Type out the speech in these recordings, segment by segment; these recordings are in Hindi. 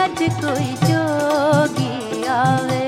अज कोई जोगी आवे।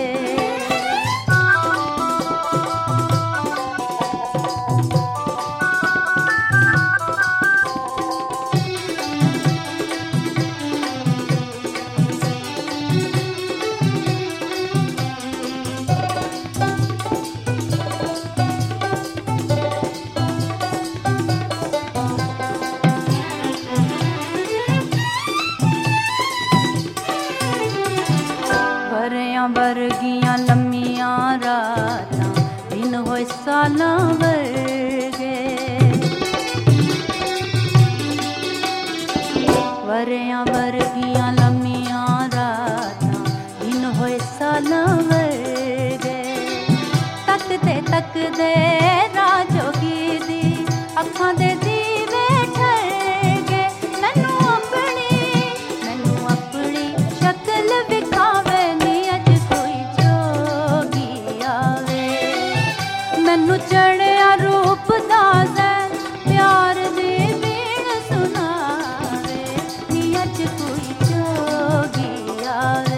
वर्गियां लम्मियां रातां दिन होए सालां वर्गे। वरियां वर्गियां लम्मियां रातां दिन होए सालां वर्गे। तकदे तकदे राजोगी दी अखां दे दीवे ठरगे। मैनू अपनी शक्ल विखावे मैनू चढ़िया रूप दासे प्यार दी बीण सुनावे नी अज कोई जोगी आवे।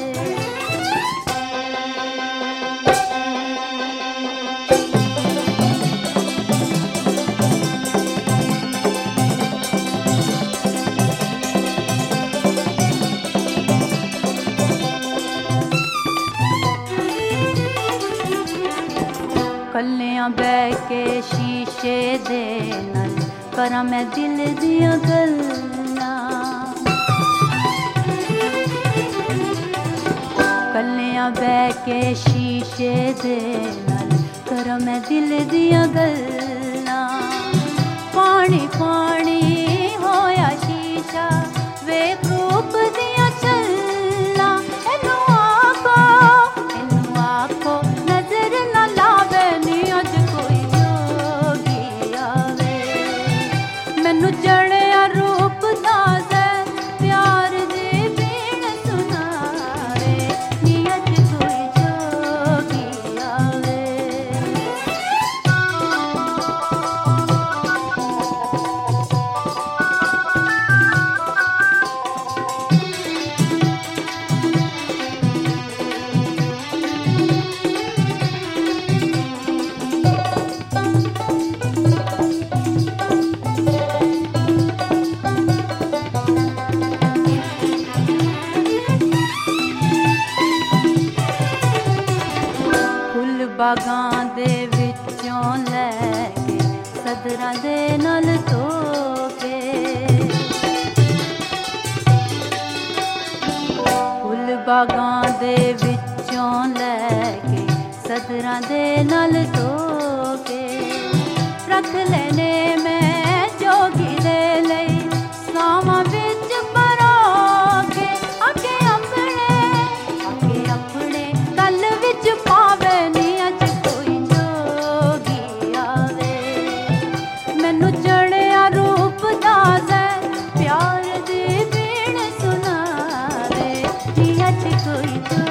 कल्लियां बह के शीशे दे नाल करां मैं दिल दियां गल्लां। कल्लियां बह के शीशे दे नाल करां मैं दिल दियां गल्लां। पानी पानी होया शीशा वेख रूप दियां छल्लां। इनू आखो नजर ना लावे मैनू चढ़िया रूप दासे प्यार दी बीण सुनावे नी अज कोई जोगी आवे। बागां दे विचों लैके सदरां दे नाल धोके। फुल बागां दे विचों लैके सदरां दे नाल धोके। रख लेने मैं जोगी दे लई सावां विच परोके। आके अपने गल विच पावे मैनू चढ़िया रूप दासे प्यार दी बीण सुनावे नी अज कोई